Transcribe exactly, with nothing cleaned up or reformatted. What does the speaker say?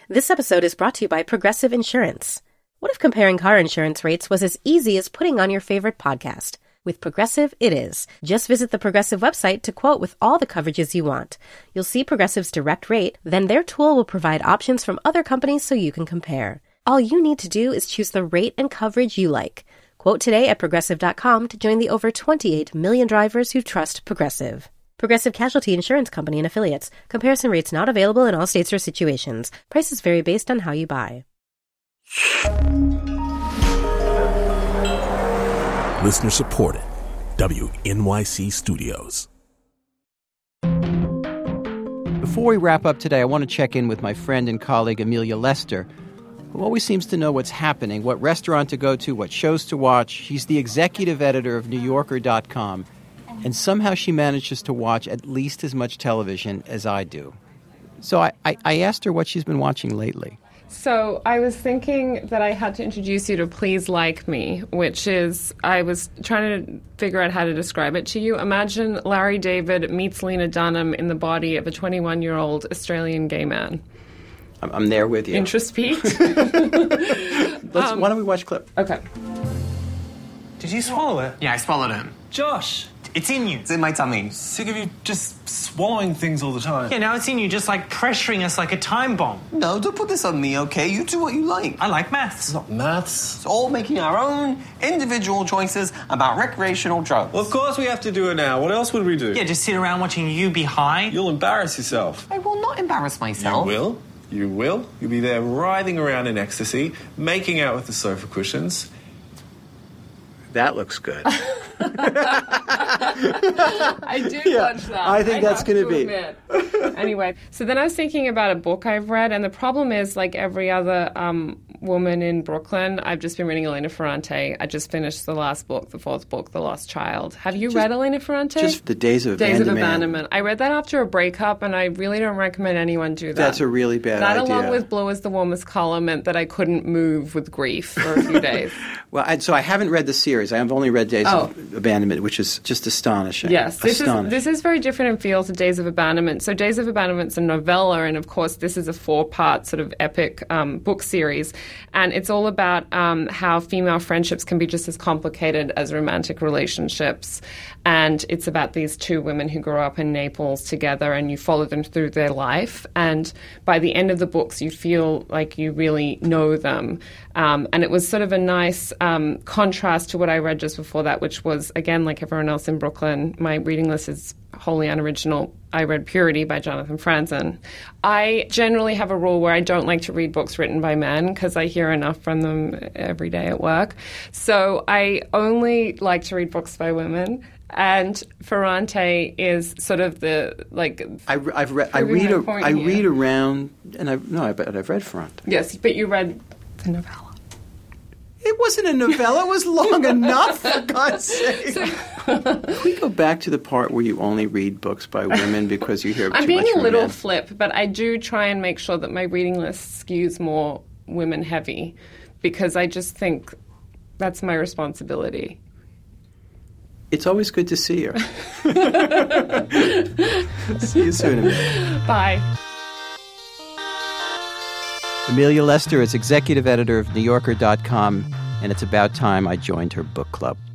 This episode is brought to you by Progressive Insurance. What if comparing car insurance rates was as easy as putting on your favorite podcast? With Progressive, it is. Just visit the Progressive website to quote with all the coverages you want. You'll see Progressive's direct rate, then their tool will provide options from other companies so you can compare. All you need to do is choose the rate and coverage you like. Quote today at Progressive dot com to join the over twenty-eight million drivers who trust Progressive. Progressive Casualty Insurance Company and Affiliates. Comparison rates not available in all states or situations. Prices vary based on how you buy. Listener supported. W N Y C Studios. Before we wrap up today, I want to check in with my friend and colleague Amelia Lester, who always seems to know what's happening, what restaurant to go to, what shows to watch. She's the executive editor of New Yorker dot com. And somehow she manages to watch at least as much television as I do. So I, I, I asked her what she's been watching lately. So I was thinking that I had to introduce you to Please Like Me, which is, I was trying to figure out how to describe it to you. Imagine Larry David meets Lena Dunham in the body of a twenty-one-year-old Australian gay man. I'm, I'm there with you. Interest piqued? Let's, um, why don't we watch a clip? Okay. Did you swallow it? Yeah, I swallowed it. Josh! It's in you. It's in my tummy. Sick of you just swallowing things all the time. Yeah, now it's in you, just like pressuring us like a time bomb. No, don't put this on me, okay? You do what you like. I like maths. It's not maths. It's all making our own individual choices about recreational drugs. Well, of course we have to do it now. What else would we do? Yeah, just sit around watching you be high. You'll embarrass yourself. I will not embarrass myself. You will. You will. You'll be there writhing around in ecstasy, making out with the sofa cushions. That looks good. I do Yeah, watch that. I think that's going gonna be. be. Anyway, so then I was thinking about a book I've read, and the problem is, like every other um, woman in Brooklyn, I've just been reading Elena Ferrante. I just finished the last book, the fourth book, The Lost Child. Have you Just- read Elena Ferrante? Just The Days of Days of Abandonment. Abandonment. I read that after a breakup, and I really don't recommend anyone do that. That's a really bad that, idea. along with Blue is the Warmest Color, meant that I couldn't move with grief for a few days. Well, I, so I haven't read the series. I have only read Days Oh. of Abandonment, which is just astonishing. Yes, this is astonishing. this is very different in feel to Days of Abandonment. So Days of Abandonment's a novella, and of course this is a four-part sort of epic um, book series, and it's all about um, how female friendships can be just as complicated as romantic relationships, and it's about these two women who grew up in Naples together, and you follow them through their life, and by the end of the books you feel like you really know them, um, and it was sort of a nice um, contrast to what I read just before that, which was, again, like everyone else in Brooklyn, my reading list is wholly unoriginal. I read Purity by Jonathan Franzen. I generally have a rule where I don't like to read books written by men because I hear enough from them every day at work. So I only like to read books by women. And Ferrante is sort of the, like... I, I've read. I proving read. my A, point I here. read around, and I no, I bet I've read Ferrante. Yes, but you read the novella. It wasn't a novella. It was long enough, for God's sake. Can we go back to the part where you only read books by women because you hear too I'm being much a from little men? flip, but I do try and make sure that my reading list skews more women-heavy because I just think that's my responsibility. It's always good to see you. See you soon, Amelia. Bye. Amelia Lester is executive editor of New Yorker dot com, and it's about time I joined her book club.